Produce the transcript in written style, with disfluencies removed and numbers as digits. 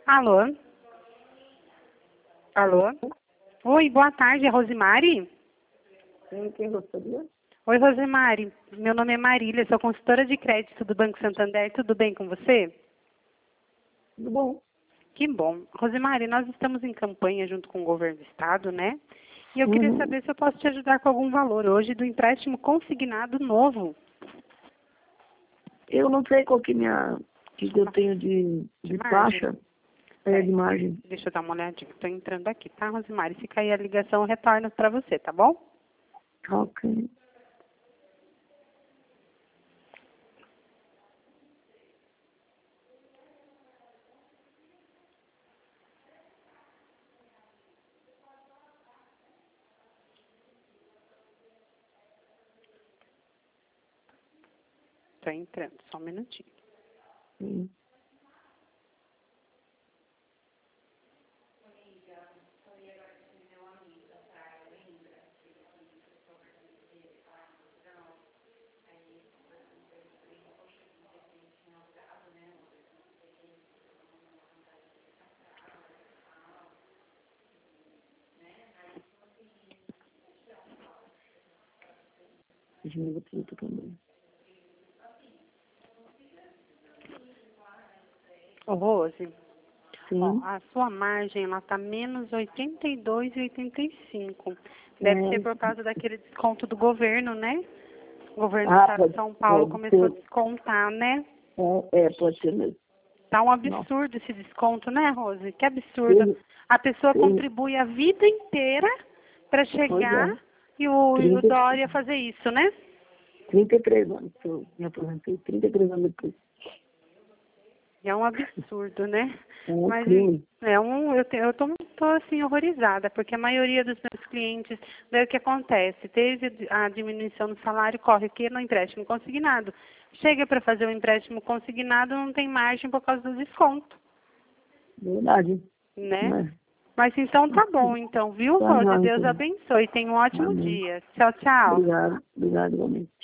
Alô? Alô? Oi, boa tarde, é Rosimari? Sim, quem gostaria? Oi, Rosimari. Meu nome é Marília, sou consultora de crédito do Banco Santander. Tudo bem com você? Tudo bom? Que bom. Rosimari, nós estamos em campanha junto com o governo do estado, né? E eu queria saber se eu posso te ajudar com algum valor hoje do empréstimo consignado novo. Eu não sei qual que eu tenho de margem? taxa de margem. Deixa eu dar uma olhadinha. Estou entrando aqui, tá, Rosimari? Se cair a ligação, eu retorno para você, tá bom? Ok. Estou entrando, só um minutinho. Sim. Deixa eu ver tudo também. Ô, Rose, ó, Sim. a sua margem, ela tá menos 82,85. Deve ser por causa daquele desconto do governo, né? O governo do estado de São Paulo pode começou a ser. descontar, né? Pode ser mesmo. Tá um Nossa. absurdo esse desconto, né, Rose? Que absurdo. Ele- A pessoa ele- contribui a vida inteira para Pois chegar é. e o 30, Dória fazer isso, né? 33 anos que eu me aposentei. 33 anos depois. É um absurdo, né? É um Mas crime. eu tô assim horrorizada, porque a maioria dos meus clientes, daí o que acontece? Teve a diminuição do salário, corre aqui no empréstimo consignado. Chega para fazer o empréstimo consignado, não tem margem por causa do desconto, Verdade. né? Né? Mas então tá bom, então, viu, Tá, Rose? não, Deus então. abençoe. Tenha um ótimo Amém. dia. Tchau, tchau. Obrigado. Obrigado, igualmente.